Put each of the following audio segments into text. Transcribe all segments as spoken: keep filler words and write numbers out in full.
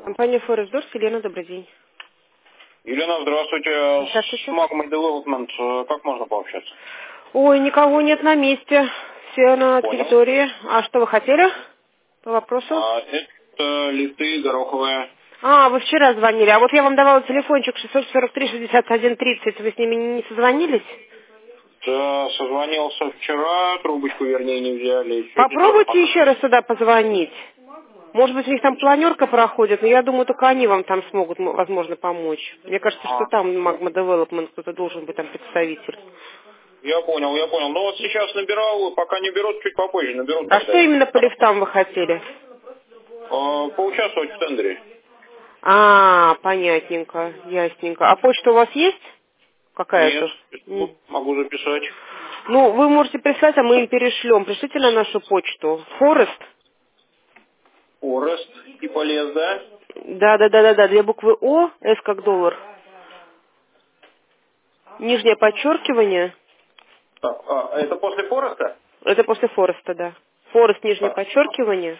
Компания Forest Doors, Елена, добрый день. Елена, здравствуйте. Здравствуйте. С Magma Development э, как можно пообщаться? Ой, никого нет на месте. Все на Понял. территории. А что вы хотели по вопросу? А, это листы гороховые. А, вы вчера звонили. А вот я вам давала телефончик шестьсот сорок три шестьдесят один тридцать. Вы с ними не созвонились? Да, созвонился вчера, трубочку, вернее, не взяли. Сегодня тоже Попробуйте пока. еще раз сюда позвонить. Может быть, у них там планерка проходит, но я думаю, только они вам там смогут, м, возможно, помочь. Мне кажется, что А, там Magma Development кто-то должен быть там представитель. я понял, я понял. Ну вот сейчас набирал, пока не берут, чуть попозже наберут. А Тогда что я. именно по лифтам вы хотели? А, поучаствовать в тендере. А, понятненько, ясненько. А почта у вас есть Нет, какая-то? М. могу записать. Ну, вы можете прислать, а мы им перешлем. Пришлите на нашу почту. Форест? Орест и полез, да? Да, да, да, да, да. Две буквы О, С как доллар. Нижнее подчеркивание. Так, а, это после Фореста? Это после Фореста, да. Форест, нижнее Так. подчеркивание.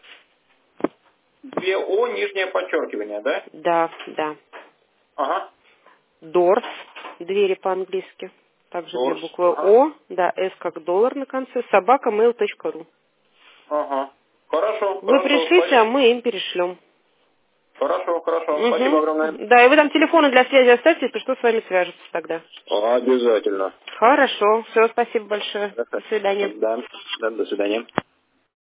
Две О, нижнее подчеркивание, да? Да, да. Ага. Doors, двери по-английски. Также две Дорс. буквы Ага. О, да, С как доллар на конце. собака mail точка ру. Ага. Хорошо, Вы хорошо, пришлите, спасибо. а мы им перешлем. Хорошо, хорошо. Спасибо Угу. огромное. Да, и вы там телефоны для связи оставьте, если что, с вами свяжутся тогда. Обязательно. Хорошо. Все, спасибо большое. До свидания. Да, да, до свидания.